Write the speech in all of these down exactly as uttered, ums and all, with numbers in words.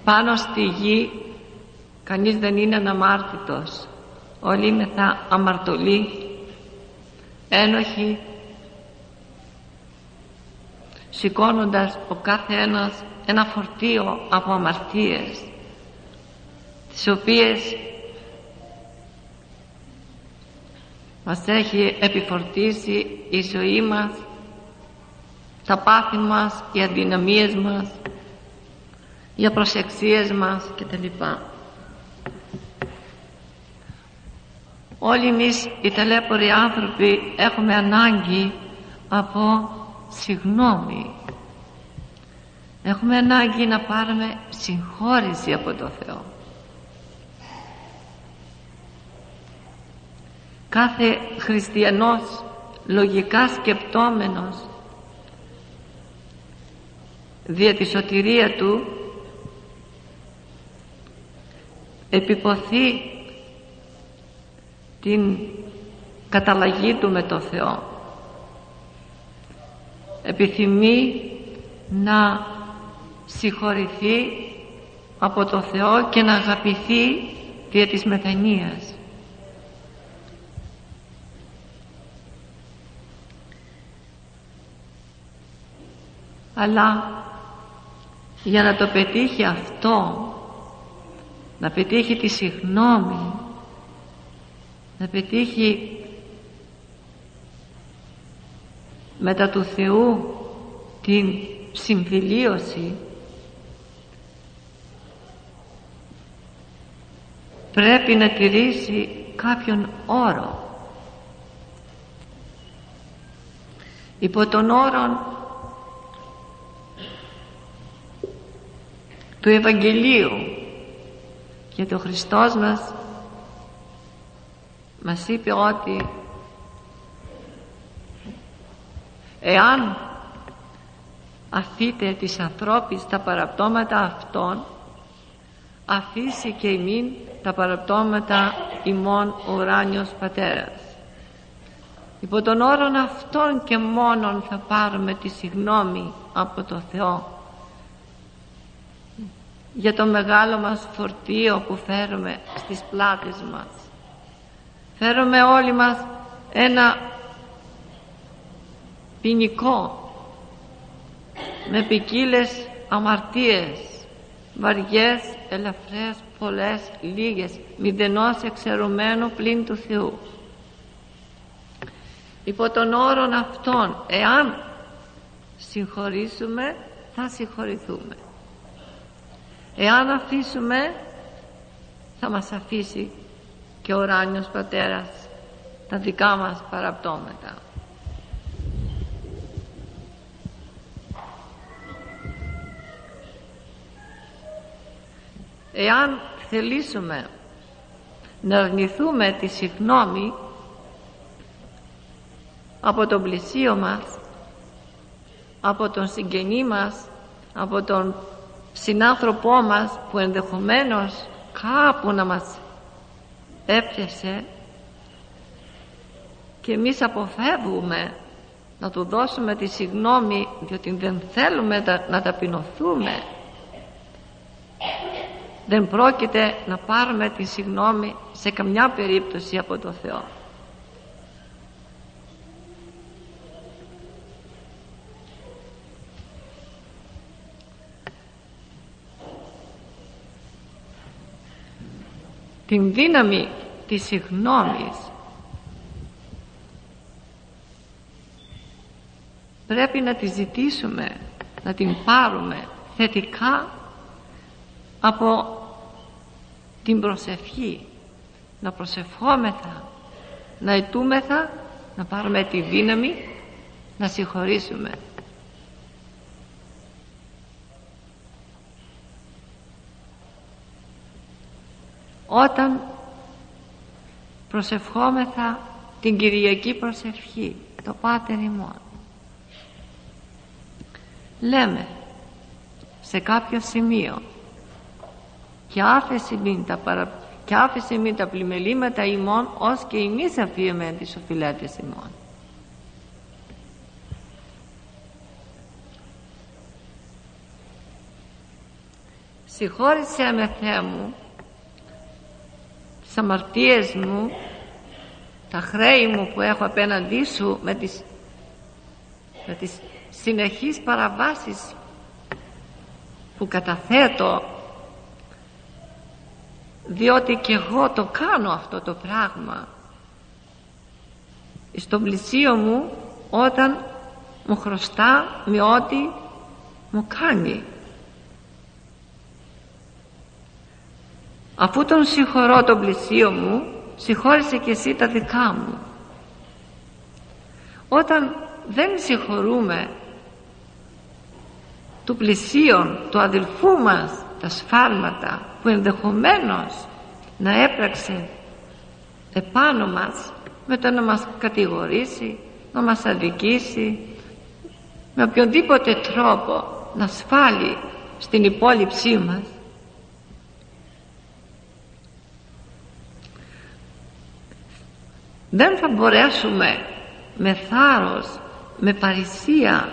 Πάνω στη γη κανείς δεν είναι αναμάρτητος, όλοι είμεθα αμαρτωλοί, ένοχοι, σηκώνοντας ο κάθε ένας ένα φορτίο από αμαρτίες, τις οποίες μας έχει επιφορτήσει η ζωή μας, τα πάθη μας, οι αδυναμίες μας, οι απροσεξίες μας κτλ. Όλοι εμείς οι ταλέποροι άνθρωποι έχουμε ανάγκη από συγνώμη. Έχουμε ανάγκη να πάρουμε συγχώρηση από το Θεό. Κάθε χριστιανός λογικά σκεπτόμενος δια τη σωτηρία του επιποθεί την καταλλαγή του με το Θεό, επιθυμεί να συγχωρηθεί από το Θεό και να αγαπηθεί δια της μετανοίας. Αλλά για να το πετύχει αυτό, να πετύχει τη συγνώμη, να πετύχει μετά του Θεού την συμφιλίωση, πρέπει να τηρήσει κάποιον όρο. Υπό τον όρο του Ευαγγελίου, γιατί ο Χριστός μας μας είπε ότι εάν αφείτε της ανθρώπης τα παραπτώματα αυτών, αφήσει και ημίν τα παραπτώματα ημών ο ουράνιος Πατέρας. Υπό τον όρον αυτόν και μόνον θα πάρουμε τη συγνώμη από το Θεό για το μεγάλο μας φορτίο που φέρουμε στις πλάτες μας. Φέρουμε όλοι μας ένα ποινικό με ποικίλες αμαρτίες, βαριές, ελαφρές, πολλές, λίγες, μηδενός εξαιρουμένου πλην του Θεού. Υπό τον όρον αυτόν, εάν συγχωρήσουμε, θα συγχωρηθούμε. Εάν αφήσουμε, θα μας αφήσει και ο ουράνιος Πατέρας τα δικά μας παραπτώματα. Εάν θελήσουμε να αρνηθούμε τη συγνώμη από τον πλησίο μας, από τον συγγενή μας, από τον συνάνθρωπό μας που ενδεχομένως κάπου να μας έπιασε και εμείς αποφεύγουμε να του δώσουμε τη συγνώμη διότι δεν θέλουμε να ταπεινωθούμε, δεν πρόκειται να πάρουμε τη συγνώμη σε καμιά περίπτωση από το Θεό. Την δύναμη της συγνώμης πρέπει να τη ζητήσουμε, να την πάρουμε θετικά από την προσευχή, να προσευχόμεθα, να αιτούμεθα, να πάρουμε τη δύναμη να συγχωρήσουμε. Όταν προσευχόμεθα την Κυριακή προσευχή, το Πάτερ ημών, λέμε σε κάποιο σημείο και άφεση μην τα, παρα... και άφεση μην τα πλημελήματα ημών ως και εμείς αφίεμεν τις οφειλέτες ημών. συγχώρησέ με, Θεέ μου, τις αμαρτίες μου, τα χρέη μου που έχω απέναντί σου, με τις, με τις συνεχείς παραβάσεις που καταθέτω, διότι και εγώ το κάνω αυτό το πράγμα στον πλησίο μου όταν μου χρωστά με ό,τι μου κάνει. Αφού τον συγχωρώ τον πλησίο μου, συγχώρησε και εσύ τα δικά μου. Όταν δεν συγχωρούμε του πλησίον, του αδελφού μας, τα σφάλματα που ενδεχομένως να έπραξε επάνω μας, με το να μας κατηγορήσει, να μας αδικήσει, με οποιονδήποτε τρόπο να σφάλει στην υπόλοιψή μας, δεν θα μπορέσουμε με θάρρος, με παρησία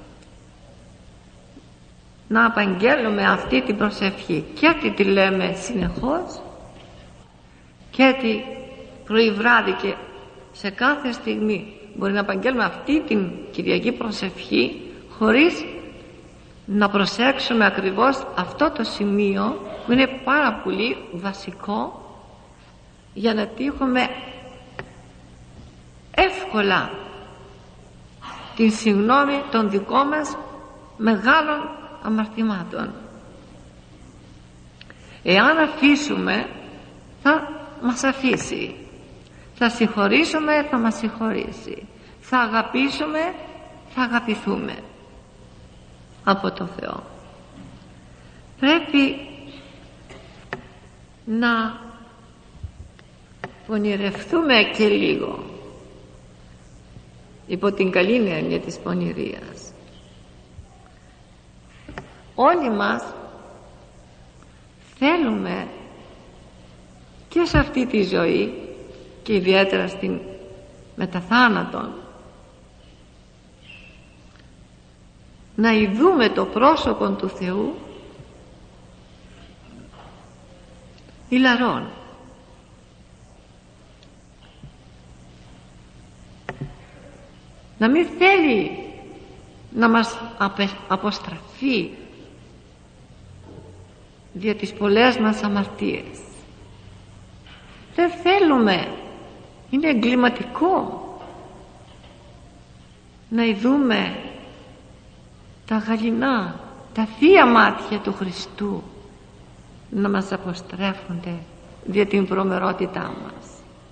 να απαγγέλουμε αυτή την προσευχή, και τι τη λέμε συνεχώς και τι πρωί βράδυ και σε κάθε στιγμή μπορεί να απαγγέλουμε αυτή την Κυριακή προσευχή, χωρίς να προσέξουμε ακριβώς αυτό το σημείο που είναι πάρα πολύ βασικό για να τύχουμε εύκολα την συγγνώμη των δικών μας μεγάλων αμαρτημάτων. Εάν αφήσουμε, θα μας αφήσει. Θα συγχωρήσουμε, θα μας συγχωρήσει. Θα αγαπήσουμε, θα αγαπηθούμε από το Θεό. Πρέπει να πονηρευτούμε και λίγο, υπό την καλή έννοια της πονηρίας. Όλοι μας θέλουμε και σε αυτή τη ζωή και ιδιαίτερα στην μεταθάνατον να ειδούμε το πρόσωπο του Θεού ηλαρών. Να μην θέλει να μας αποστραφεί δια τις πολλές μας αμαρτίες. Δεν θέλουμε, είναι εγκληματικό να ειδούμε τα γαληνά, τα θεία μάτια του Χριστού να μας αποστρέφονται δια την προμερότητά μας.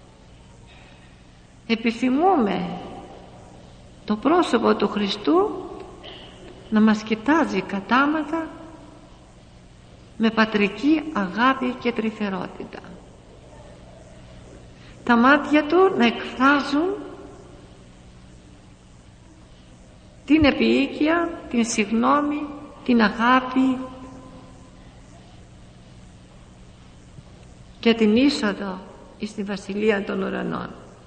Επιθυμούμε το πρόσωπο του Χριστού να μας κοιτάζει κατάματα με πατρική αγάπη και τρυφερότητα. Τα μάτια του να εκφράζουν την επίοικια, την συγνώμη, την αγάπη και την είσοδο στη Βασιλεία των Ουρανών.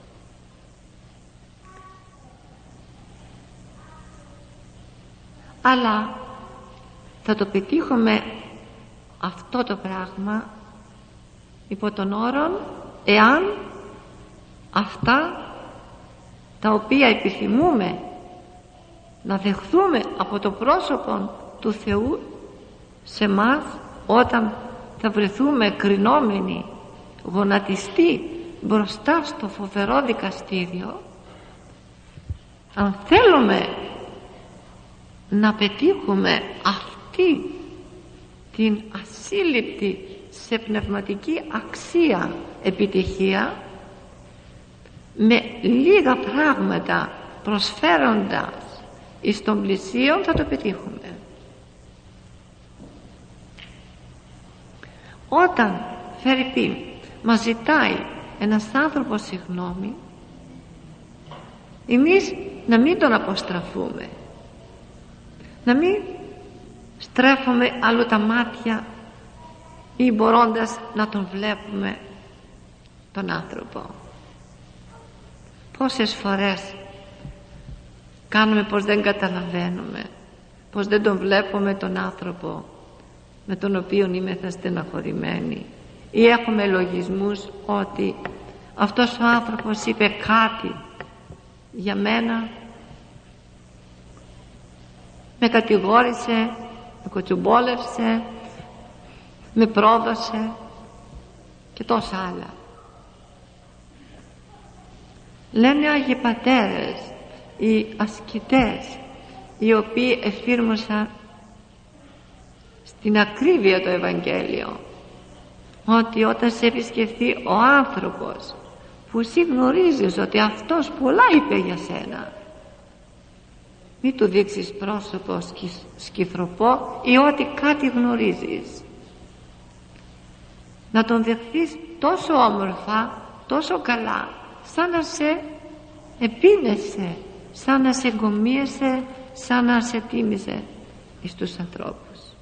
Αλλά θα το πετύχουμε αυτό το πράγμα υπό τον όρο εάν αυτά τα οποία επιθυμούμε να δεχθούμε από το πρόσωπο του Θεού σε μας, όταν θα βρεθούμε κρινόμενοι, γονατιστοί μπροστά στο φοβερό δικαστήριο, αν θέλουμε να πετύχουμε αυτή την ασύλληπτη σε πνευματική αξία επιτυχία, με λίγα πράγματα προσφέροντας εις των πλησίων θα το πετύχουμε. Όταν φερειπίν μας ζητάει ένας άνθρωπος συγγνώμη, εμείς να μην τον αποστραφούμε, να μην στρέφουμε άλλο τα μάτια ή μπορώντας να τον βλέπουμε τον άνθρωπο. Πόσες φορές κάνουμε πως δεν καταλαβαίνουμε, πως δεν τον βλέπουμε τον άνθρωπο με τον οποίο είμαι θα στεναχωρημένοι, ή έχουμε λογισμούς ότι αυτός ο άνθρωπος είπε κάτι για μένα, με κατηγόρησε, με κοτσουμπόλευσε, με πρόδωσε και τόσα άλλα. Λένε Άγιοι Πατέρες, οι ασκητές, οι οποίοι εφήρμοσαν στην ακρίβεια το Ευαγγέλιο, ότι όταν σε επισκεφθεί ο άνθρωπος που εσύ γνωρίζεις ότι αυτός πολλά είπε για σένα, μη του δείξεις πρόσωπο σκυθροπό ή ότι κάτι γνωρίζεις. Να τον δεχθείς τόσο όμορφα, τόσο καλά, σαν να σε επίνεσε, σαν να σε εγκομίασε, σαν να σε τίμησε εις τους ανθρώπους.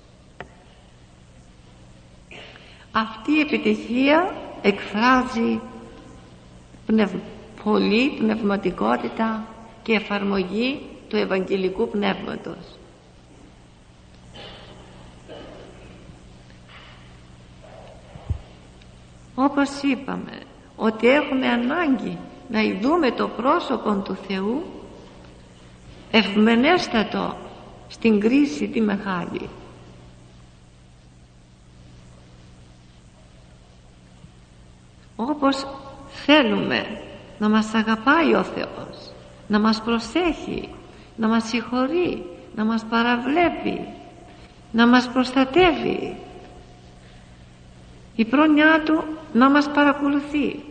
Αυτή η επιτυχία εκφράζει πνευ... πολύ πνευματικότητα και εφαρμογή του Ευαγγελικού Πνεύματος. Όπως είπαμε ότι έχουμε ανάγκη να ειδούμε το πρόσωπο του Θεού, ευμενέστατο στην κρίση τη μεγάλη. Όπως θέλουμε να μας αγαπάει ο Θεός, να μας προσέχει, να μας συγχωρεί, να μας παραβλέπει, να μας προστατεύει, η πρόνοιά Του να μας παρακολουθεί.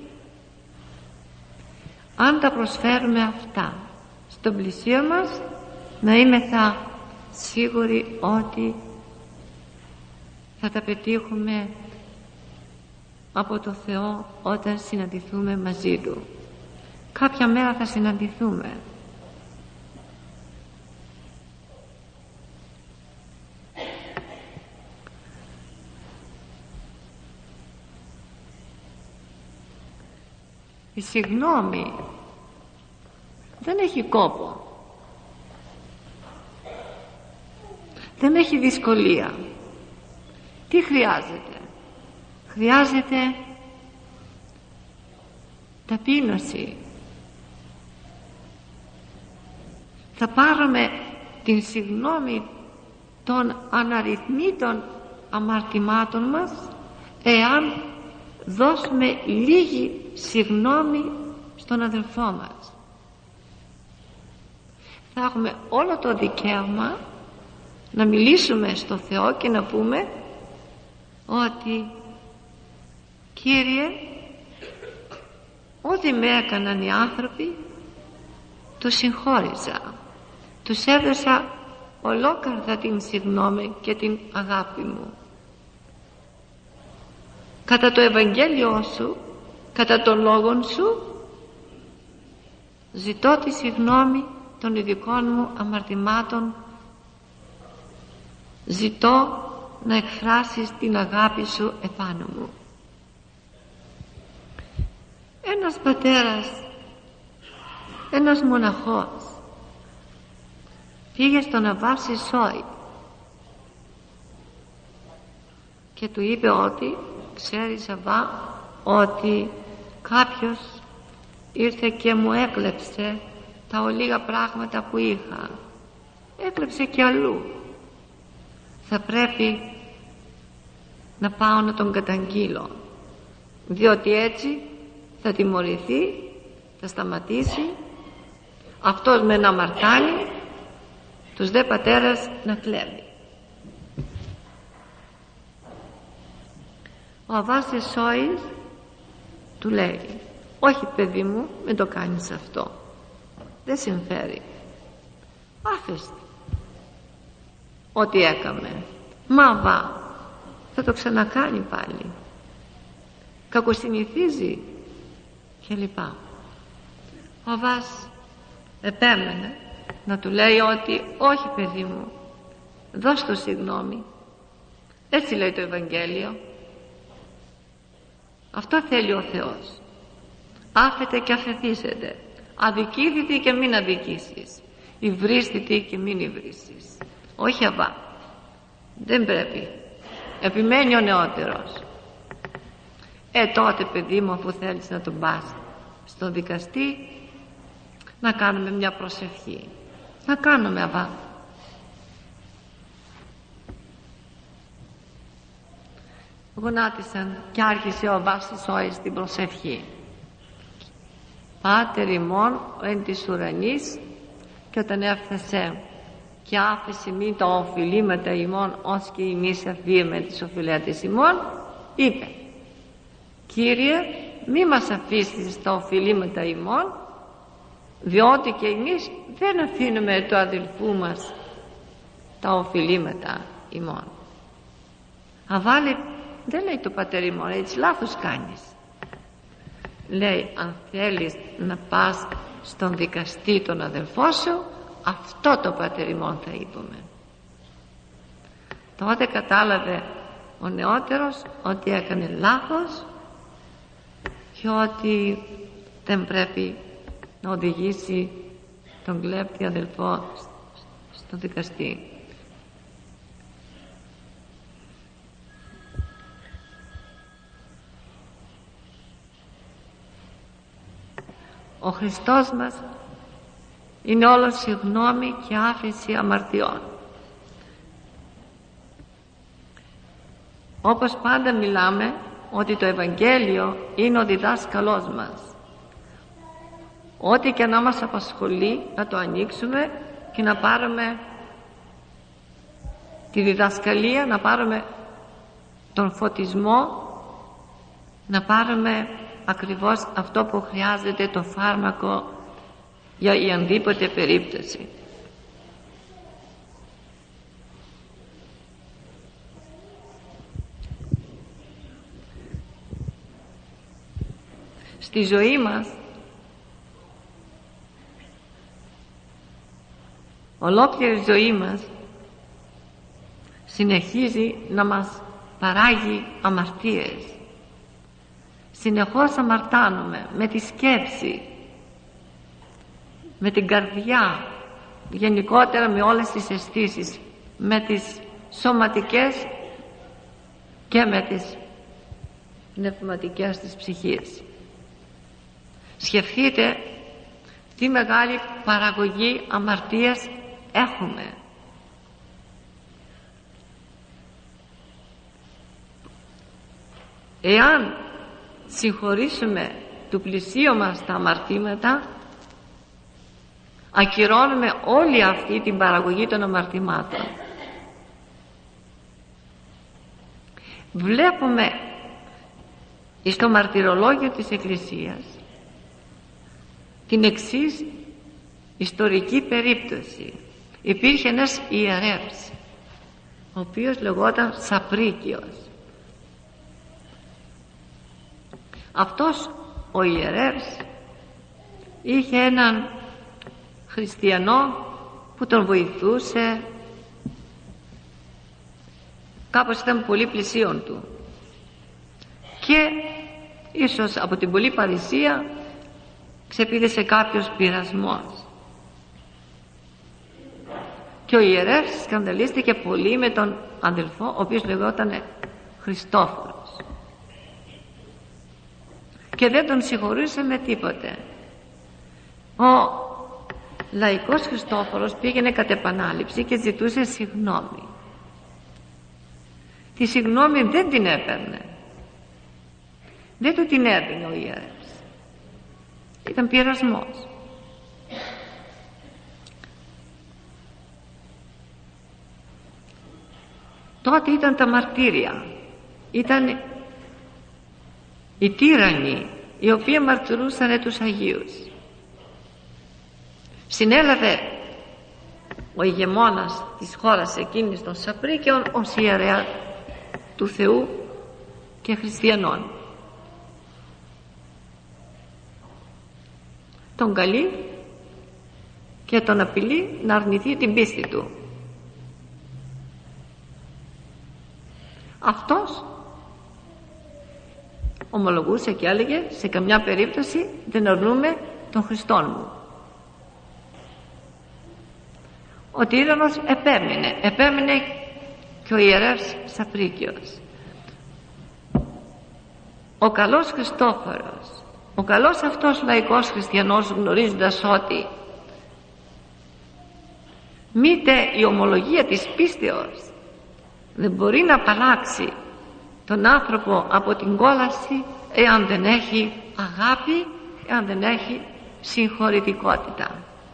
Αν τα προσφέρουμε αυτά στον πλησίο μας, να είμεθα σίγουροι ότι θα τα πετύχουμε από το Θεό όταν συναντηθούμε μαζί Του. Κάποια μέρα θα συναντηθούμε. Η συγγνώμη δεν έχει κόπο, δεν έχει δυσκολία. Τι χρειάζεται? Χρειάζεται ταπείνωση. Θα πάρουμε την συγγνώμη των αναριθμήτων αμαρτημάτων μας εάν δώσουμε λίγη συγγνώμη στον αδελφό μας. Θα έχουμε όλο το δικαίωμα να μιλήσουμε στο Θεό και να πούμε ότι Κύριε, ό,τι με έκαναν οι άνθρωποι το συγχώρησα, τους έδωσα ολόκαρδα την συγγνώμη και την αγάπη μου. Κατά το Ευαγγέλιό Σου, κατά το λόγον Σου, ζητώ τη συγγνώμη των ειδικών μου αμαρτημάτων, ζητώ να εκφράσεις την αγάπη Σου επάνω μου. Ένας πατέρας, ένας μοναχός πήγε στον Αββάση Σόη και του είπε ότι ξέρεις Αββά, ότι κάποιος ήρθε και μου έκλεψε τα ολίγα πράγματα που είχα, έκλεψε και αλλού, θα πρέπει να πάω να τον καταγγείλω, διότι έτσι θα τιμωρηθεί, θα σταματήσει αυτός με να μαρτάνει, τους δε πατέρας να κλέβει. Ο Αββάς Σόης του λέει, όχι παιδί μου, μην το κάνεις αυτό, δεν συμφέρει, άφεσαι ό,τι έκαμε, μα Αββά θα το ξανακάνει πάλι, κακοσυνηθίζει και λοιπά. Ο Αββάς επέμενε να του λέει ότι όχι παιδί μου, δώσ' το συγγνώμη, έτσι λέει το Ευαγγέλιο, αυτό θέλει ο Θεός, άφετε και αφεθήσετε, αδικήθητη και μην αδικήσεις, υβρίστητη και μην υβρίσεις. Όχι Αββά, δεν πρέπει επιμένει ο νεότερος. Ε τότε παιδί μου, αφού θέλεις να τον πας στον δικαστή, να κάνουμε μια προσευχή. Να κάνουμε αβά. Γονάτισαν και άρχισε ο Βάσης Όης την προσευχή. Πάτερ ημών εν της ουρανής, και όταν έφτασε και άφησε μη τα οφειλήματα ημών ως και εμείς αφίεμε τις οφειλέτες ημών, είπε: Κύριε, μη μας αφήσεις τα οφειλήματα ημών, διότι και εμείς δεν αφήνουμε το αδελφού μας τα οφειλήματα ημών. Αβάλε, δεν λέει το πατέρ ημών, έτσι λάθος κάνεις. Λέει, αν θέλεις να πας στον δικαστή τον αδελφό σου, αυτό το πατέρ ημών θα είπαμε. Τότε κατάλαβε ο νεότερος ότι έκανε λάθος και ότι δεν πρέπει να οδηγήσει τον κλέπτη αδελφό στον δικαστή. Ο Χριστός μας είναι όλο συγγνώμη και άφεση αμαρτιών. Όπως πάντα μιλάμε ότι το Ευαγγέλιο είναι ο διδάσκαλός μας. Ό,τι και να μας απασχολεί, να το ανοίξουμε και να πάρουμε τη διδασκαλία, να πάρουμε τον φωτισμό, να πάρουμε ακριβώς αυτό που χρειάζεται, το φάρμακο για η αντίποτε περίπτωση. Στη ζωή μας ολόκληρη ζωή μας συνεχίζει να μας παράγει αμαρτίες. Συνεχώς αμαρτάνουμε με τη σκέψη, με την καρδιά, γενικότερα με όλες τις αισθήσεις, με τις σωματικές και με τις πνευματικές της ψυχής. Σκεφτείτε τι μεγάλη παραγωγή αμαρτίας έχουμε. Εάν συγχωρήσουμε του πλησίου μας τα αμαρτήματα, ακυρώνουμε όλη αυτή την παραγωγή των αμαρτημάτων. Βλέπουμε στο μαρτυρολόγιο της Εκκλησίας την εξής ιστορική περίπτωση. Υπήρχε ένας ιερεύς, ο οποίος λεγόταν Σαπρίκιος. Αυτός ο ιερεύς είχε έναν χριστιανό που τον βοηθούσε, κάπως ήταν πολύ πλησίον του, και ίσως από την πολλή παρησία ξεπήδησε κάποιος πειρασμός και ο ιερεύς σκανδαλίστηκε πολύ με τον αδελφό, ο οποίος λεγόταν Χριστόφορος, και δεν τον συγχωρούσε με τίποτε. Ο λαϊκός Χριστόφορος πήγαινε κατ' επανάληψη και ζητούσε συγγνώμη. Τη συγγνώμη δεν την έπαιρνε, δεν του την έδινε ο ιερεύς. Ήταν πειρασμός. Τότε ήταν τα μαρτύρια, ήταν οι τύραννοι οι οποίοι μαρτυρούσαν τους Αγίους. Συνέλαβε ο ηγεμόνας της χώρας εκείνης των Σαπρίκαιων ως ιερέα του Θεού και χριστιανών. Τον καλεί και τον απειλεί να αρνηθεί την πίστη του. Αυτός ομολογούσε και έλεγε, σε καμιά περίπτωση δεν αρνούμε τον Χριστόν μου. Ο τύραννος επέμεινε, επέμεινε και ο ιερεύς Σαπρίκιος. Ο καλός Χριστόφορος, ο καλός αυτός λαϊκός χριστιανός, γνωρίζοντας ότι μήτε η ομολογία της πίστεως δεν μπορεί να απαλλάξει τον άνθρωπο από την κόλαση εάν δεν έχει αγάπη, εάν δεν έχει συγχωρητικότητα.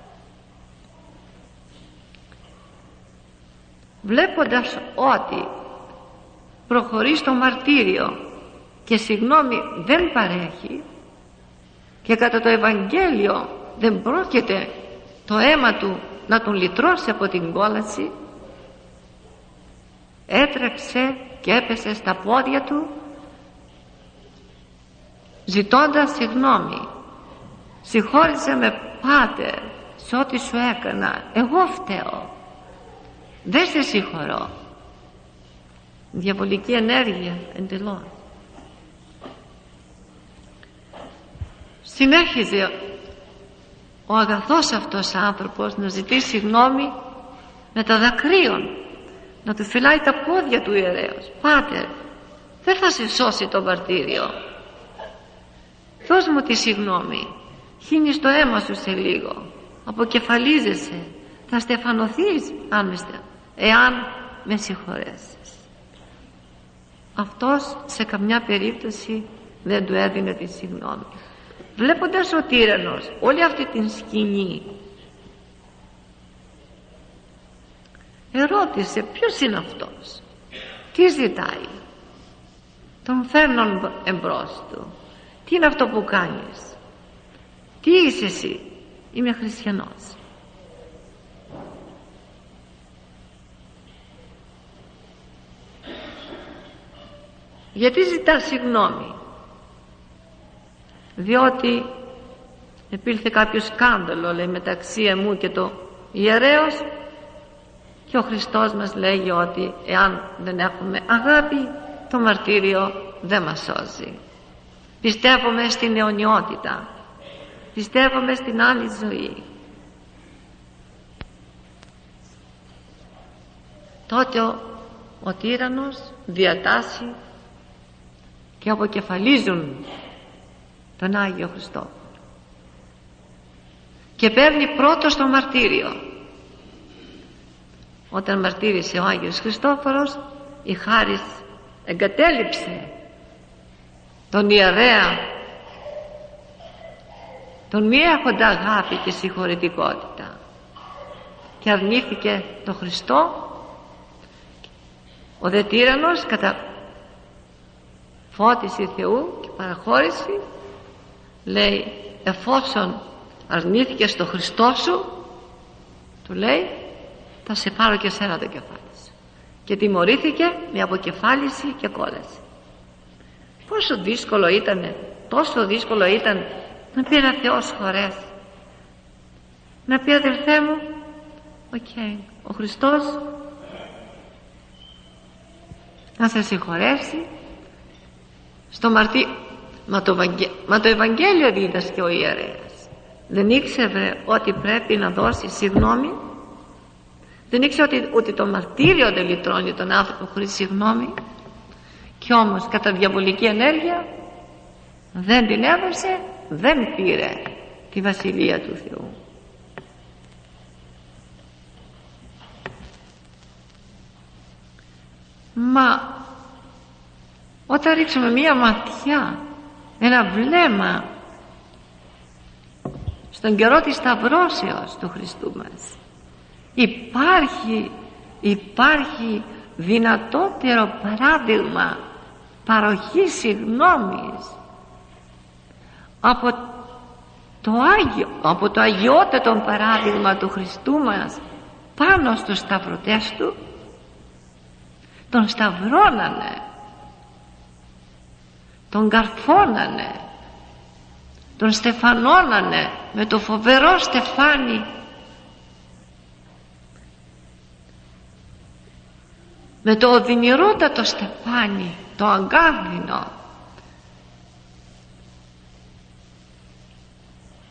Βλέποντας ότι προχωρεί στο μαρτύριο και συγγνώμη δεν παρέχει και κατά το Ευαγγέλιο δεν πρόκειται το αίμα του να τον λυτρώσει από την κόλαση, έτρεξε και έπεσε στα πόδια του ζητώντας συγγνώμη. Συγχώρησε με, Πάτερ, σε ό,τι σου έκανα, εγώ φταίω, δεν σε συγχωρώ. Διαβολική ενέργεια εντελώς. Συνέχιζε ο αγαθός αυτός άνθρωπος να ζητήσει συγγνώμη με τα δακρύων, να του φυλάει τα πόδια του ιερέως. Πάτερ, δεν θα σε σώσει το μαρτύριο, δώσ' μου τη συγγνώμη, χύνεις το αίμα σου σε λίγο, αποκεφαλίζεσαι, θα στεφανωθείς αν με στε... εάν με συγχωρέσεις. Αυτός σε καμιά περίπτωση δεν του έδινε τη συγγνώμη. Βλέποντας ο τύραννος όλη αυτή την σκηνή, ερώτησε ποιος είναι αυτός, τι ζητάει. Τον φέρνουν εμπρός του. Τι είναι αυτό που κάνεις, τι είσαι εσύ? Είμαι χριστιανός. Γιατί ζητά συγγνώμη? Διότι επήλθε κάποιο σκάνδαλο, λέει, μεταξύ εμού και το ιερέως, και ο Χριστός μας λέγει ότι εάν δεν έχουμε αγάπη, το μαρτύριο δεν μας σώζει. Πιστεύουμε στην αιωνιότητα, πιστεύουμε στην άλλη ζωή. Τότε ο, ο τύραννος διατάσσει και αποκεφαλίζουν τον Άγιο Χριστό και παίρνει πρώτος το μαρτύριο. Όταν μαρτύρησε ο Άγιος Χριστόφορος, η χάρις εγκατέλειψε τον ιερέα, τον μη έχοντα αγάπη και συγχωρητικότητα, και αρνήθηκε τον Χριστό. Ο δε τύραννος κατά φώτιση Θεού και παραχώρηση λέει, εφόσον αρνήθηκες τον Χριστό σου, του λέει, θα σε πάρω και σένα το κεφάλι σου. Και τιμωρήθηκε με αποκεφάλιση και κόλαση. Πόσο δύσκολο ήτανε, τόσο δύσκολο ήταν να πει ένα Θεός χωρές, να πει, αδελφέ μου, οκ, okay, ο Χριστός να σε συγχωρέσει στο μαρτύ... Μα το, Ευαγγέ... Μα το Ευαγγέλιο δίδασκε ο ιερέας. Δεν ήξερε ότι πρέπει να δώσει συγγνώμη, δεν ήξερε ότι, ότι το μαρτύριο δεν λυτρώνει τον άνθρωπο χωρίς συγγνώμη, και όμως κατά διαβολική ενέργεια δεν την έδωσε, δεν πήρε τη Βασιλεία του Θεού. Μα όταν ρίξουμε μία ματιά, ένα βλέμμα στον καιρό της σταυρώσεως του Χριστού μας, υπάρχει, υπάρχει δυνατότερο παράδειγμα παροχής συγγνώμης από το, Άγιο, από το αγιότατο παράδειγμα του Χριστού μας πάνω στους σταυρωτές του? Τον σταυρώνανε, τον καρφώνανε, τον στεφανώνανε με το φοβερό στεφάνι, με το οδυνηρότατο στεφάνι, το αγκάθινο.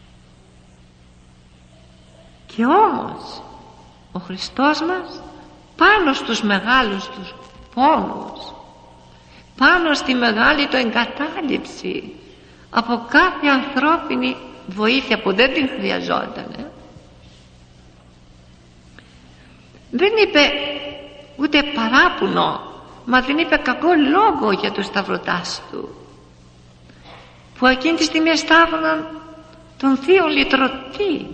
Και όμως ο Χριστός μας πάνω στους μεγάλους τους πόνους, πάνω στη μεγάλη του εγκατάλειψη από κάθε ανθρώπινη βοήθεια που δεν την χρειαζόταν. Δεν είπε ούτε παράπονο, μα δεν είπε κακό λόγο για τους σταυρωτάς του, που εκείνη τη στιγμή σταύρωναν τον θείο λυτρωτή.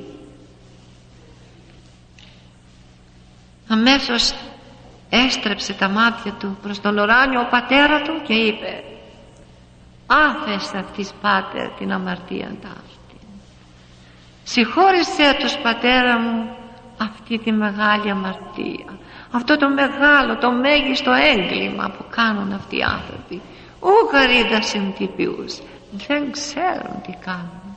Αμέσως έστρεψε τα μάτια του προς τον ουράνιο πατέρα του και είπε: άφες αυτής, Πάτερ, την αμαρτία ταύτη. Συγχώρεσέ τους, Πατέρα μου, αυτή τη μεγάλη αμαρτία, αυτό το μεγάλο, το μέγιστο έγκλημα που κάνουν αυτοί οι άνθρωποι. Ου γαρίδα συντυπιούς, δεν ξέρουν τι κάνουν.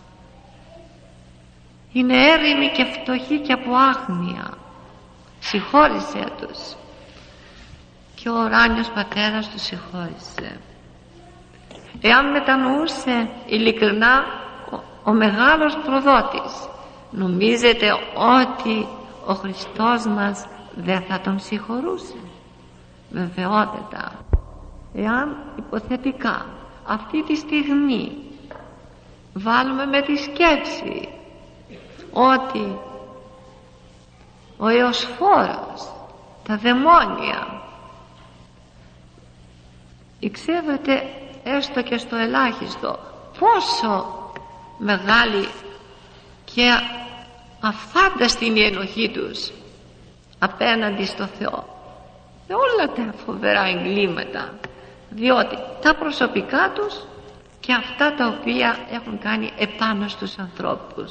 Είναι έρημοι και φτωχοί και από άγνοια. Συγχώρησέ τους. Και ο ουράνιος πατέρας τους συγχώρησε. Εάν μετανοούσε ειλικρινά ο, ο μεγάλος προδότης, νομίζετε ότι ο Χριστός μας δεν θα τον συγχωρούσε? Βεβαιότατα. Εάν υποθετικά αυτή τη στιγμή βάλουμε με τη σκέψη ότι ο Εωσφόρος, τα δαιμόνια, ξέρετε έστω και στο ελάχιστο πόσο μεγάλη και αφάνταστη είναι η ενοχή τους απέναντι στο Θεό, με όλα τα φοβερά εγκλήματα, διότι τα προσωπικά τους και αυτά τα οποία έχουν κάνει επάνω στους ανθρώπους.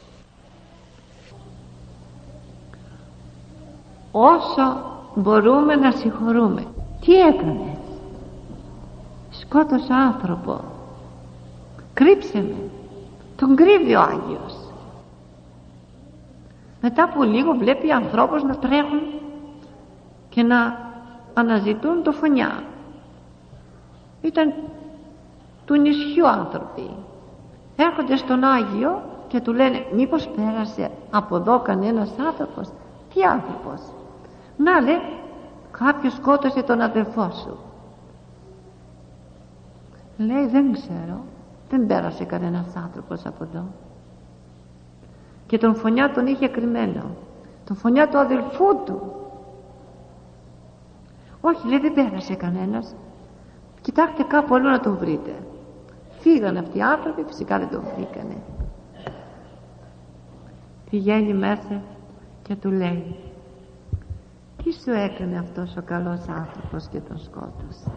Όσο μπορούμε να συγχωρούμε. Τι έκανες? Σκότωσα άνθρωπο, κρύψε με. Τον κρύβει ο Άγιος. Μετά από λίγο βλέπει ανθρώπους να τρέχουν και να αναζητούν το φωνιά. Ήταν του νησιού άνθρωποι. Έρχονται στον Άγιο και του λένε: μήπως πέρασε από εδώ κανένας άνθρωπος? Τι άνθρωπος? Να, λέει, κάποιος σκότωσε τον αδελφό σου. Λέει: δεν ξέρω, δεν πέρασε κανένας άνθρωπος από εδώ. Και τον φωνιά τον είχε κρυμμένο, τον φωνιά του αδελφού του. Όχι, λέει, δεν πέρασε κανένας. Κοιτάξτε κάπου αλλού να τον βρείτε. Φύγαν αυτοί οι άνθρωποι, φυσικά δεν τον βρήκανε. Πηγαίνει μέσα και του λέει: τι σου έκανε αυτός ο καλός άνθρωπος και τον σκότωσε?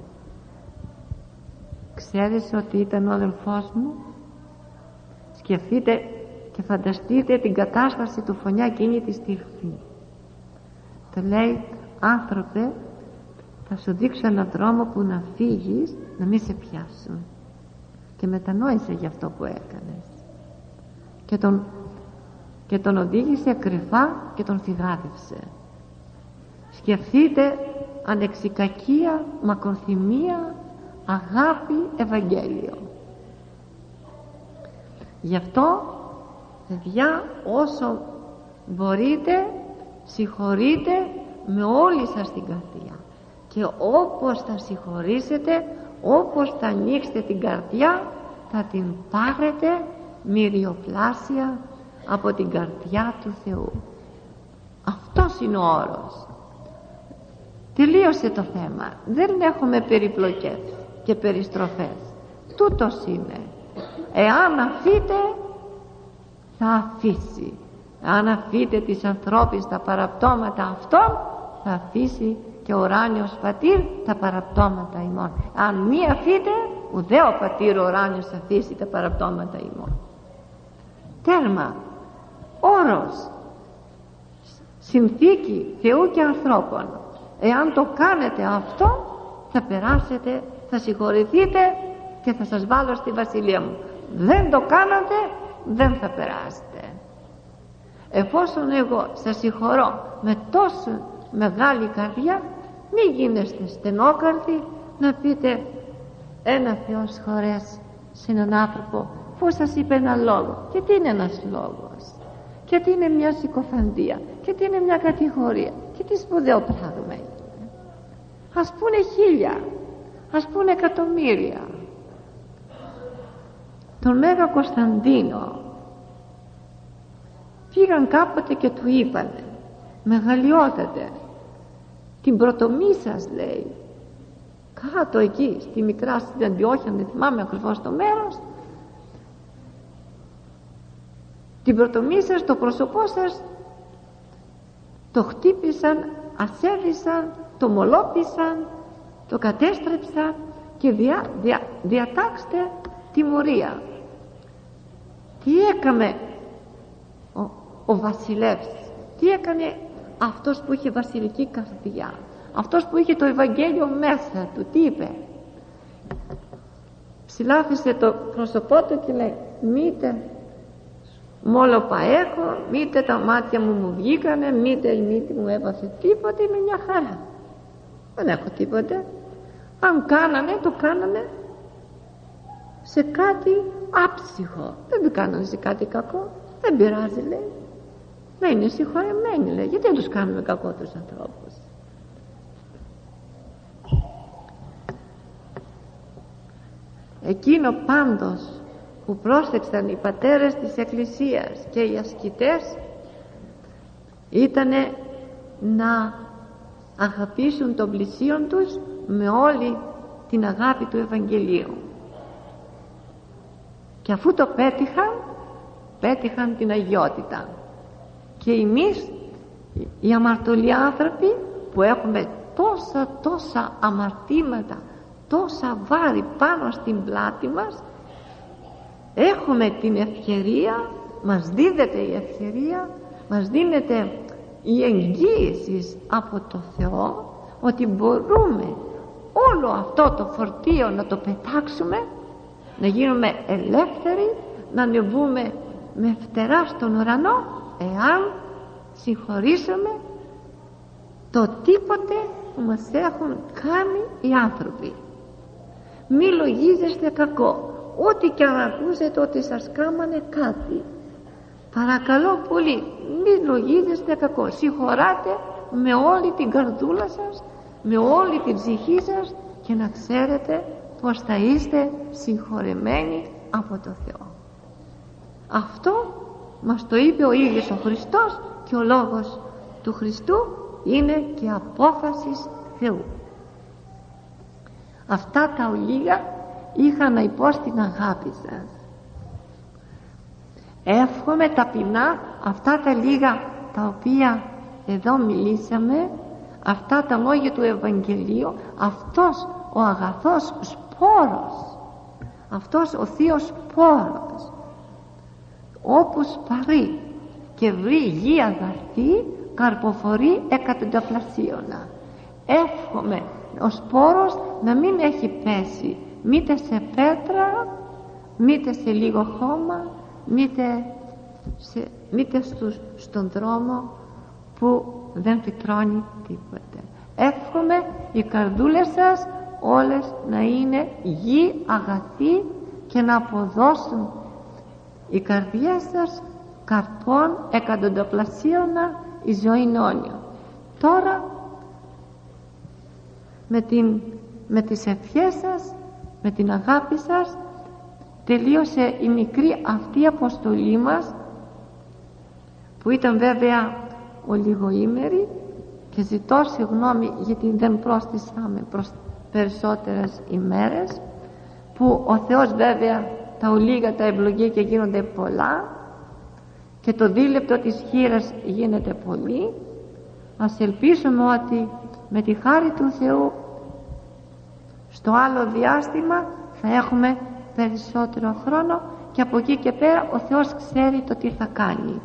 Ξέρεις ότι ήταν ο αδελφός μου? Σκεφτείτε και φανταστείτε την κατάσταση του φωνιά εκείνη τη στιγμή. Του λέει: άνθρωπε, θα σου δείξω έναν δρόμο που να φύγεις, να μην σε πιάσουν. Και μετανόησε για αυτό που έκανες. Και τον, και τον οδήγησε κρυφά και τον φυγάδευσε. Σκεφτείτε ανεξικακία, μακροθυμία, αγάπη, Ευαγγέλιο. Γι' αυτό, παιδιά, όσο μπορείτε συγχωρείτε με όλη σας την καρδιά, και όπως θα συγχωρήσετε, όπως θα ανοίξετε την καρδιά, θα την πάρετε μυριοπλάσια από την καρδιά του Θεού. Αυτός είναι ο όρος. Τελείωσε το θέμα. Δεν έχουμε περιπλοκές και περιστροφές. Τούτος είναι. Εάν αφείτε, θα αφήσει. Αν αφείτε τις ανθρώπεις τα παραπτώματα αυτών, θα αφήσει και ο ουράνιος πατήρ τα παραπτώματα ημών. Αν μη αφείτε, ουδέ ο πατήρ ο ουράνιος θα αφήσει τα παραπτώματα ημών. Τέρμα. Όρος. Συνθήκη Θεού και ανθρώπων. Εάν το κάνετε αυτό, θα περάσετε, θα συγχωρηθείτε και θα σας βάλω στη βασιλεία μου. Δεν το κάνατε, δεν θα περάσετε. Εφόσον εγώ σας συγχωρώ με τόσο μεγάλη καρδιά, μην γίνεστε στενόκαρδοι να πείτε: ένα Θεός χωρές σε έναν άνθρωπο που σας είπε ένα λόγο. Και τι είναι ένας λόγος? και τι είναι μια συκοφαντία και τι είναι μια κατηγορία και τι σπουδαίο πράγμα είναι. Ας πούνε χίλια, ας πούνε εκατομμύρια. Τον Μέγα Κωνσταντίνο πήγαν κάποτε και του είπανε, μεγαλειότατε, την πρωτομήσας, λέει, κάτω εκεί στη Μικρά, στην Αντιόχεια, δεν θυμάμαι ακριβώς το μέρος, την πρωτομήσας, το πρόσωπό σας το χτύπησαν, ασέβησαν, το μολόπισαν, το κατέστρεψαν και δια, δια, διατάξτε τιμωρία. Τι έκανε ο, ο βασιλεύς, τι έκανε αυτός που είχε βασιλική καρδιά, αυτός που είχε το Ευαγγέλιο μέσα του, τι είπε? Ψηλάφισε το πρόσωπό του και λέει, μήτε μόλοπα έχω, μήτε τα μάτια μου μου βγήκανε, μήτε η μύτη μου έπαθε τίποτε, είμαι μια χαρά, δεν έχω τίποτε. Αν κάνανε, το κάνανε σε κάτι άψυχο, δεν το κάνανε σε κάτι κακό, δεν πειράζει, λέει, να είναι συγχωρεμένοι, λέει, γιατί δεν τους κάνουμε κακό τους ανθρώπους? Εκείνο πάντως που πρόσεξαν οι πατέρες της Εκκλησίας και οι ασκητές ήτανε να αγαπήσουν τον πλησίον τους με όλη την αγάπη του Ευαγγελίου, και αφού το πέτυχαν, πέτυχαν την αγιότητα. Και εμείς οι αμαρτωλοί άνθρωποι που έχουμε τόσα τόσα αμαρτήματα, τόσα βάρη πάνω στην πλάτη μας, έχουμε την ευκαιρία, μας δίδεται η ευκαιρία, μας δίνεται η εγγύηση από το Θεό ότι μπορούμε όλο αυτό το φορτίο να το πετάξουμε, να γίνουμε ελεύθεροι, να ανεβούμε με φτερά στον ουρανό, εάν συγχωρήσουμε το τίποτε που μας έχουν κάνει οι άνθρωποι. Μη λογίζεστε κακό, ό,τι και αν ακούσετε ότι σας κάμανε κάτι, παρακαλώ πολύ, μη λογίζεστε κακό, συγχωράτε με όλη την καρδούλα σας, με όλη την ψυχή σας, και να ξέρετε πως θα είστε συγχωρεμένοι από το Θεό. Αυτό μας το είπε ο ίδιος ο Χριστός, και ο λόγος του Χριστού είναι και απόφαση Θεού. Αυτά τα ολίγα είχα να πω στην αγάπη σας. Εύχομαι ταπεινά αυτά τα λίγα τα οποία εδώ μιλήσαμε, αυτά τα λόγια του Ευαγγελίου, αυτός ο αγαθός σπόρος, αυτός ο θείος σπόρος, όπου σπαρεί και βρει γη αγαθή, καρποφορεί εκατονταπλασίωνα. Εύχομαι ο σπόρος να μην έχει πέσει μήτε σε πέτρα, μήτε σε λίγο χώμα, μήτε, σε, μήτε στους, στον δρόμο που δεν φυτρώνει τίποτε. Εύχομαι οι καρδούλες σας όλες να είναι γη αγαθή και να αποδώσουν οι καρδιές σας καρπών εκατονταπλασίωνα η ζωή αιώνιο. Τώρα με, την, με τις ευχές σας, με την αγάπη σας, τελείωσε η μικρή αυτή αποστολή μας, που ήταν βέβαια ολιγοήμερη, και ζητώ συγγνώμη γιατί δεν πρόσθεσαμε προς περισσότερες ημέρες, που ο Θεός βέβαια τα ολίγα τα ευλογεί και γίνονται πολλά, και το δίλεπτο της χείρας γίνεται πολύ. Ας ελπίσουμε ότι με τη χάρη του Θεού στο άλλο διάστημα θα έχουμε περισσότερο χρόνο, και από εκεί και πέρα ο Θεός ξέρει το τι θα κάνει.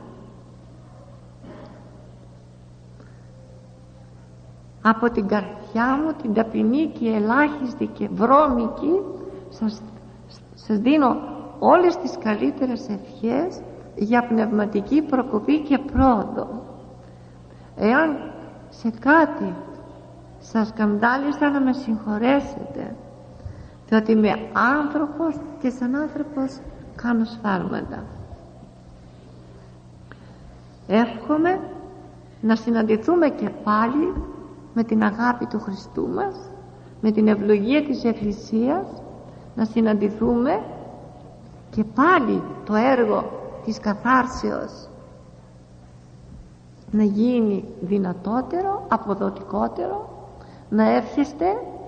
Από την καρδιά μου, την ταπεινή και ελάχιστη και βρώμικη, σας, σας δίνω όλες τις καλύτερες ευχές για πνευματική προκοπή και πρόοδο. Εάν σε κάτι σας σκανδάλισα, να με συγχωρέσετε, διότι είμαι άνθρωπος και σαν άνθρωπος κάνω σφάλματα. εύχομαι να συναντηθούμε και πάλι με την αγάπη του Χριστού μας, με την ευλογία της Εκκλησίας, να συναντηθούμε και πάλι το έργο της καθάρσεως να γίνει δυνατότερο, αποδοτικότερο, να εύχεστε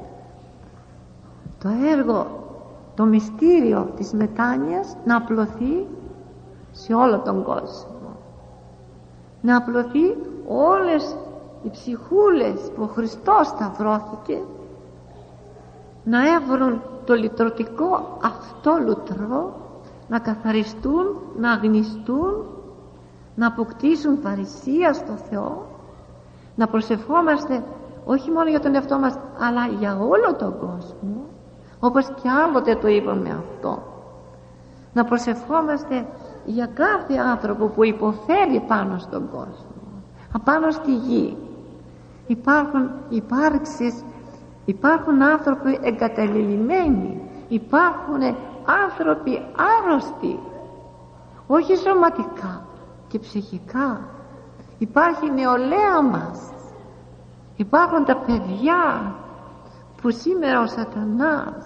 το έργο, το μυστήριο της μετάνοιας να απλωθεί σε όλο τον κόσμο, να απλωθεί όλες οι ψυχούλες που ο Χριστός σταυρώθηκε να έβρουν το λυτρωτικό αυτό λουτρό, να καθαριστούν, να αγνιστούν, να αποκτήσουν παρησία στο Θεό, να προσευχόμαστε όχι μόνο για τον εαυτό μας αλλά για όλο τον κόσμο, όπως και άλλοτε το είπαμε αυτό, να προσευχόμαστε για κάθε άνθρωπο που υποφέρει πάνω στον κόσμο, απάνω στη γη. Υπάρχουν υπάρξεις, υπάρχουν άνθρωποι εγκαταλελειμμένοι, υπάρχουν άνθρωποι άρρωστοι, όχι σωματικά και ψυχικά. Υπάρχει η νεολαία μας, υπάρχουν τα παιδιά που σήμερα ο σατανάς,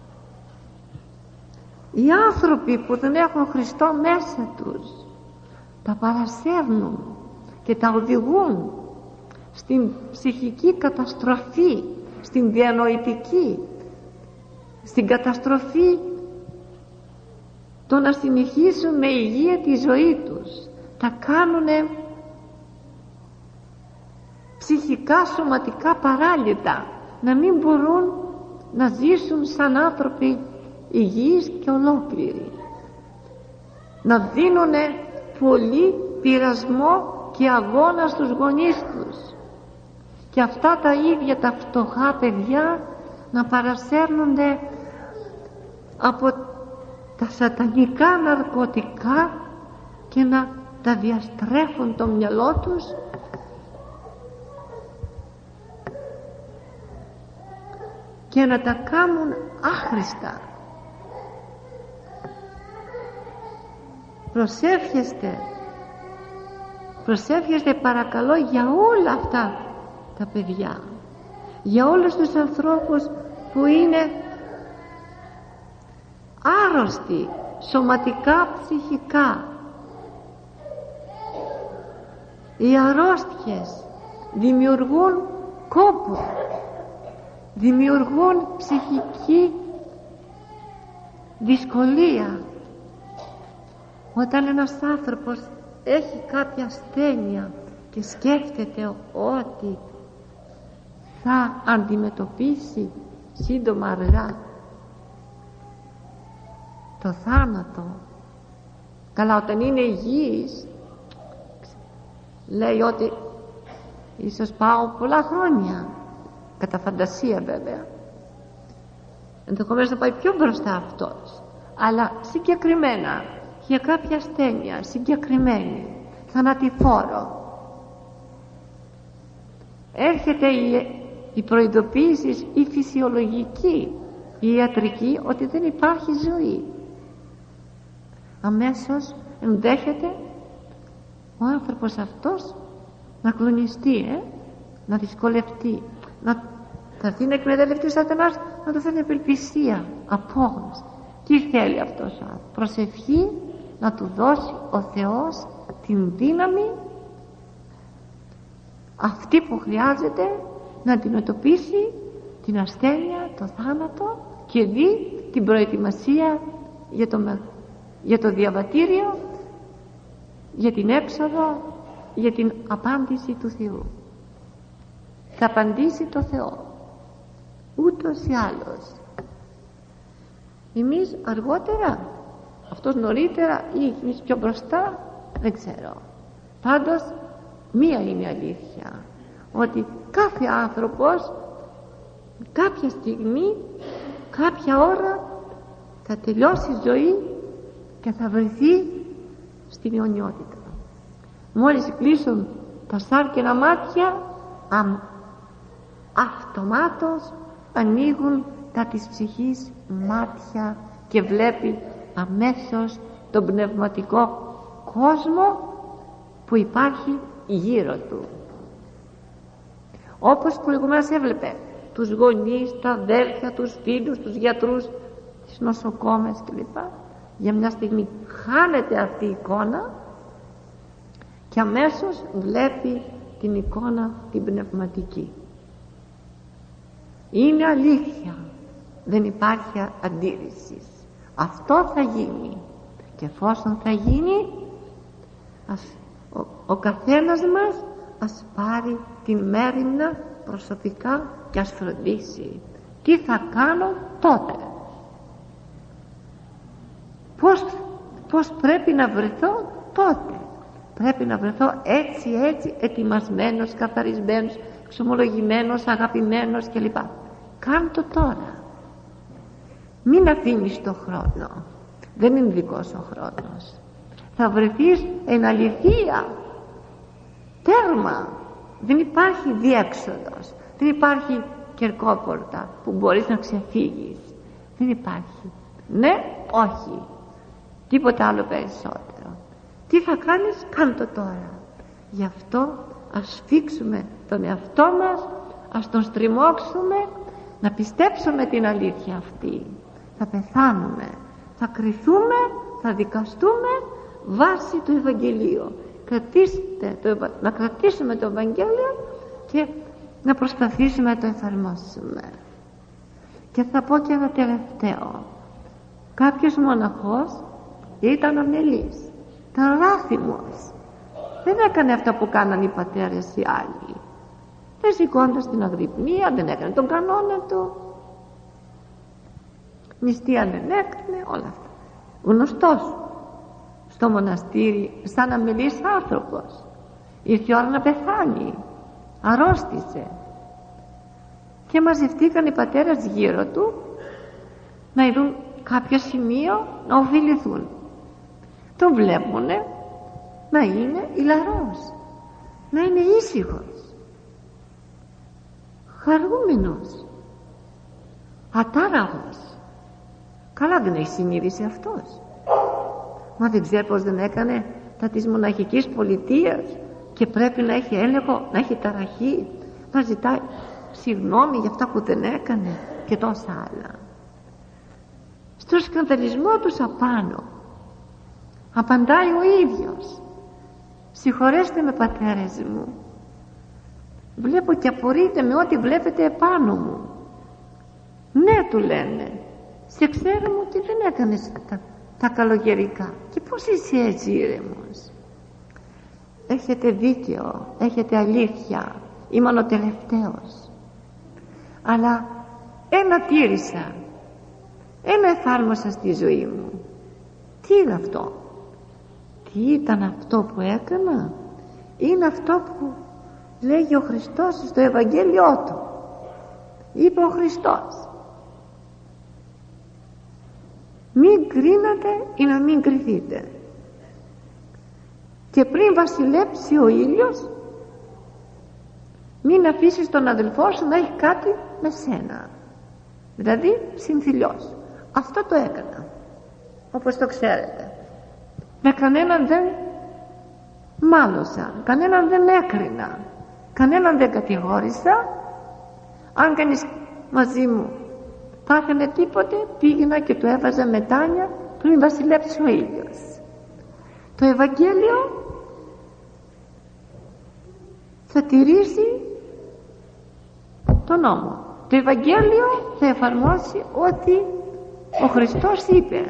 οι άνθρωποι που δεν έχουν Χριστό μέσα τους, τα παρασέρνουν και τα οδηγούν στην ψυχική καταστροφή, στην διανοητική, στην καταστροφή το να συνεχίσουν με υγεία τη ζωή τους. Τα κάνουνε ψυχικά, σωματικά παράλυτα, να μην μπορούν να ζήσουν σαν άνθρωποι υγιείς και ολόκληροι, να δίνουνε πολύ πειρασμό και αγώνα στους γονείς τους, και αυτά τα ίδια τα φτωχά παιδιά να παρασέρνονται από τα σατανικά ναρκωτικά και να τα διαστρέφουν το μυαλό τους και να τα κάνουν άχρηστα. Προσεύχεστε, προσεύχεστε παρακαλώ για όλα αυτά τα παιδιά, για όλους τους ανθρώπους που είναι άρρωστοι σωματικά, ψυχικά. Οι αρρώστιες δημιουργούν κόπο, δημιουργούν ψυχική δυσκολία. Όταν ένας άνθρωπος έχει κάποια ασθένεια και σκέφτεται ότι θα αντιμετωπίσει σύντομα αργά το θάνατο, καλά, όταν είναι υγιής λέει ότι ίσως πάω πολλά χρόνια, κατά φαντασία βέβαια, ενδεχομένως να πάει πιο μπροστά αυτός, αλλά συγκεκριμένα για κάποια ασθένεια συγκεκριμένη, θανατηφόρο, έρχεται η, η προειδοποίηση, η φυσιολογική, η ιατρική, ότι δεν υπάρχει ζωή. Αμέσως ενδέχεται ο άνθρωπος αυτός να κλονιστεί, ε? να δυσκολευτεί, να θα έρθει να εκμεταλλευτεί ο σατανάς, να του φέρνει απελπισία, απόγνωση. Τι θέλει αυτός ο άνθρωπος? Προσευχή, να του δώσει ο Θεός την δύναμη αυτή που χρειάζεται να αντιμετωπίσει την ασθένεια, το θάνατο, και δει την προετοιμασία για το, για το διαβατήριο, για την έξοδο, για την απάντηση του Θεού. Θα απαντήσει το Θεό ούτως ή άλλως. Εμείς αργότερα, αυτός νωρίτερα ή εμείς πιο μπροστά, δεν ξέρω. Πάντως μία είναι αλήθεια, ότι κάθε άνθρωπος κάποια στιγμή, κάποια ώρα θα τελειώσει η ζωή και θα βρεθεί στην αιωνιότητα. Μόλις κλείσουν τα σάρκινα μάτια, αμ, αυτομάτως ανοίγουν τα της ψυχής μάτια και βλέπει αμέσως τον πνευματικό κόσμο που υπάρχει γύρω του. Όπως προηγουμένως έβλεπε τους γονείς, τα αδέλφια, τους φίλους, τους γιατρούς, τις νοσοκόμες κλπ. Για μια στιγμή χάνεται αυτή η εικόνα και αμέσως βλέπει την εικόνα την πνευματική. Είναι αλήθεια, δεν υπάρχει αντίρρηση. Αυτό θα γίνει, και εφόσον θα γίνει, ας, ο, ο καθένας μας ας πάρει την μέριμνα προσωπικά και ας φροντίσει τι θα κάνω τότε, πώς, πώς πρέπει να βρεθώ τότε. Πρέπει να βρεθώ έτσι έτσι ετοιμασμένος, καθαρισμένος, εξομολογημένος, αγαπημένος κλπ. Κάν' το τώρα. Μην αφήνεις το χρόνο. Δεν είναι δικός ο χρόνος. Θα βρεθείς εν αληθεία. Τέρμα. Δεν υπάρχει διέξοδος. Δεν υπάρχει κερκόπορτα που μπορείς να ξεφύγεις. Δεν υπάρχει. Ναι, όχι. Τίποτα άλλο περισσότερο. Τι θα κάνεις, κάν' το τώρα. Γι' αυτό ας φίξουμε τον εαυτό μας, ας τον στριμώξουμε, να πιστέψουμε την αλήθεια αυτή. Θα πεθάνουμε, θα κριθούμε, θα δικαστούμε βάσει του Ευαγγελίου. Κρατήστε το, να κρατήσουμε το Ευαγγέλιο και να προσπαθήσουμε να το εφαρμόσουμε. Και θα πω και ένα τελευταίο. Κάποιος μοναχός ήταν αμελής, ήταν ράθιμος, δεν έκανε αυτά που κάνανε οι πατέρες οι άλλοι. Δεν σηκώντας την αγρυπνία, δεν έκανε τον κανόνα του, νηστεία δεν έκανε, όλα αυτά. Γνωστός στο μοναστήρι σαν αμελής άνθρωπος. Ήρθε η ώρα να πεθάνει, αρρώστησε και μαζευτήκαν οι πατέρες γύρω του να δουν κάποιο σημείο να οφειληθούν. Τον βλέπουνε να είναι ηλαρός, να είναι ήσυχος, χαρούμενος, ατάραγος. Καλά, δεν έχει συνείδηση αυτός. Μα δεν ξέρει πως δεν έκανε τα της μοναχικής πολιτείας και πρέπει να έχει έλεγχο, να έχει ταραχή, να ζητάει συγγνώμη για αυτά που δεν έκανε και τόσα άλλα. Στο σκανδαλισμό τους απάνω απαντάει ο ίδιος: συγχωρέστε με πατέρες μου, βλέπω και απορείτε με ό,τι βλέπετε επάνω μου. Ναι, του λένε, σε ξέρουμε ότι δεν έκανες τα, τα καλογερικά και πως είσαι έτσι ήρεμος. Έχετε δίκαιο, έχετε αλήθεια, ήμουν ο τελευταίος, αλλά ένα τήρησα, ένα εφάρμοσα στη ζωή μου. Τι είναι αυτό? Τι ήταν αυτό που έκανα? Είναι αυτό που λέγει ο Χριστός στο Ευαγγέλιό του. Είπε ο Χριστός: μην κρίνατε ή να μην κριθείτε, και πριν βασιλέψει ο ήλιος μην αφήσεις τον αδελφό σου να έχει κάτι με σένα, δηλαδή συμφιλιός. Αυτό το έκανα, όπως το ξέρετε. Με κανέναν δεν μάλωσα, κανέναν δεν έκρινα, κανέναν δεν κατηγόρησα. Αν κανείς μαζί μου πάθαινε τίποτε, πήγαινα και του έβαζα μετάνια πριν βασιλέψει ο ήλιος. Το Ευαγγέλιο θα τηρήσει τον νόμο. Το Ευαγγέλιο θα εφαρμόσει ό,τι ο Χριστός είπε.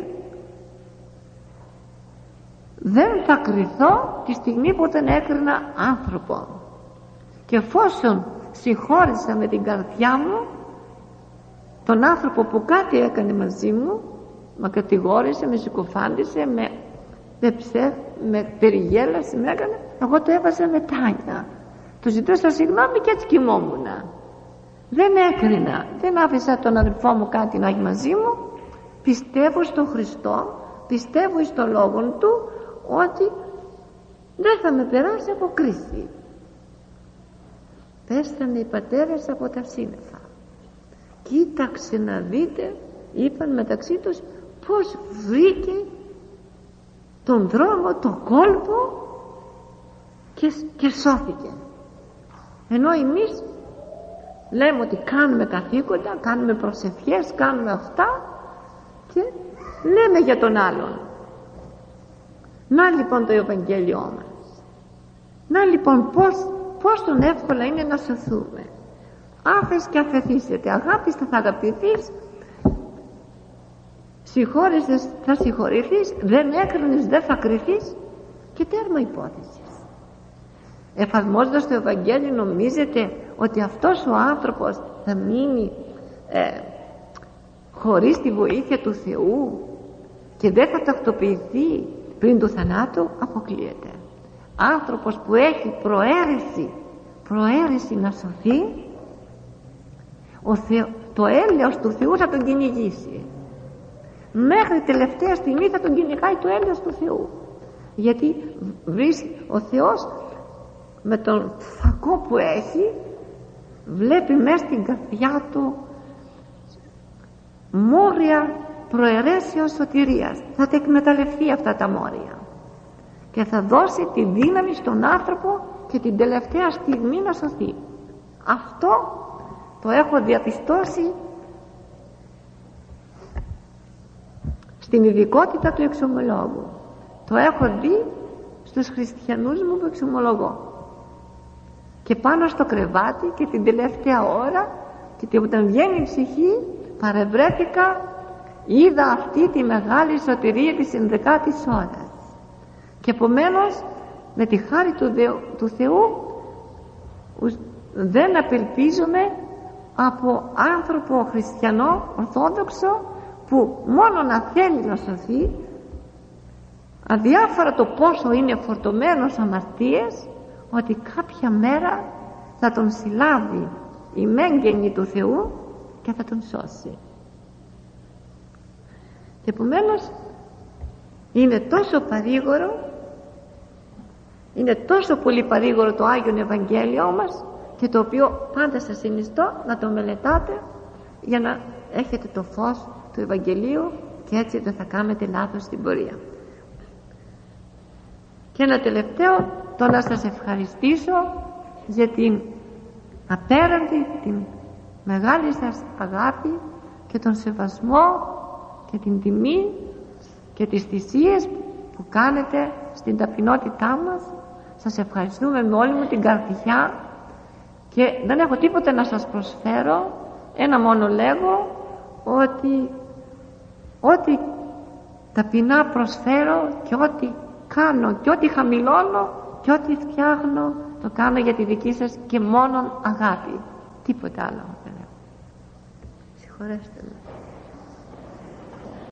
Δεν θα κριθώ τη στιγμή που δεν έκρινα άνθρωπο, και εφόσον συγχώρησα με την καρδιά μου τον άνθρωπο που κάτι έκανε μαζί μου, με κατηγόρησε, με συκοφάντησε, με, με, ψε, με περιγέλασε, με έκανε, εγώ το έβαζα μετάνια, του ζητούσα συγγνώμη και έτσι κοιμόμουνα. Δεν έκρινα, δεν άφησα τον αδελφό μου κάτι να έχει μαζί μου. Πιστεύω στον Χριστό, πιστεύω στο λόγο του ότι δεν θα με περάσει από κρίση. Πέσανε οι πατέρες από τα σύννεφα. Κοίταξε να δείτε, είπαν μεταξύ τους, πως βρήκε τον δρόμο, τον κόλπο και, και σώθηκε. Ενώ εμείς λέμε ότι κάνουμε καθήκοντα, κάνουμε προσευχές, κάνουμε αυτά και λέμε για τον άλλον. Να λοιπόν το Ευαγγέλιό μας. Να λοιπόν πως, πως τον εύκολα είναι να σωθούμε. Άφες και αφεθήσετε, αγάπηστε θα αγαπηθείς, συγχώρεσες θα συγχωρηθείς, δεν έκρινες δεν θα κρυθείς και τέρμα υπόθεσης. Εφαρμόζοντας το Ευαγγέλιο νομίζετε ότι αυτός ο άνθρωπος θα μείνει ε, χωρίς τη βοήθεια του Θεού και δεν θα τακτοποιηθεί πριν του θανάτου? Αποκλείεται. Άνθρωπος που έχει προαίρεση προαίρεση να σωθεί, ο Θεό, το έλεος του Θεού θα τον κυνηγήσει. Μέχρι τελευταία στιγμή θα τον κυνηγάει το έλεος του Θεού, γιατί βρίσκει ο Θεός με τον φακό που έχει, βλέπει μέσα στην καρδιά του μόρια προαιρέσεως σωτηρίας. Θα τα εκμεταλλευτεί αυτά τα μόρια και θα δώσει τη δύναμη στον άνθρωπο και την τελευταία στιγμή να σωθεί. Αυτό το έχω διαπιστώσει στην ειδικότητα του εξομολόγου. Το έχω δει στους χριστιανούς μου που εξομολογώ. Και πάνω στο κρεβάτι και την τελευταία ώρα, και όταν βγαίνει η ψυχή, παρευρέθηκα, είδα αυτή τη μεγάλη σωτηρία της ενδεκάτης ώρας. Και επομένως με τη χάρη του, του Θεού δεν απελπίζομαι από άνθρωπο χριστιανό ορθόδοξο που μόνο να θέλει να σωθεί, αδιάφορα το πόσο είναι φορτωμένος αμαρτίες, ότι κάποια μέρα θα τον συλλάβει η μέγενη του Θεού και θα τον σώσει. Και επομένως είναι τόσο παρήγορο, είναι τόσο πολύ παρήγορο το Άγιον Ευαγγέλιο μας, και το οποίο πάντα σας συνιστώ να το μελετάτε για να έχετε το φως του Ευαγγελίου και έτσι δεν θα κάνετε λάθος στην πορεία. Και ένα τελευταίο, το να σας ευχαριστήσω για την απέραντη, την μεγάλη σας αγάπη και τον σεβασμό και την τιμή και τις θυσίες που κάνετε στην ταπεινότητά μας. Σας ευχαριστούμε με όλη μου την καρδιά και δεν έχω τίποτα να σας προσφέρω. Ένα μόνο λέγω, ότι ό,τι ταπεινά προσφέρω και ό,τι κάνω και ό,τι χαμηλώνω και ό,τι φτιάχνω, το κάνω για τη δική σας και μόνον αγάπη, τίποτα άλλο δεν έχω. Συγχωρέστε με.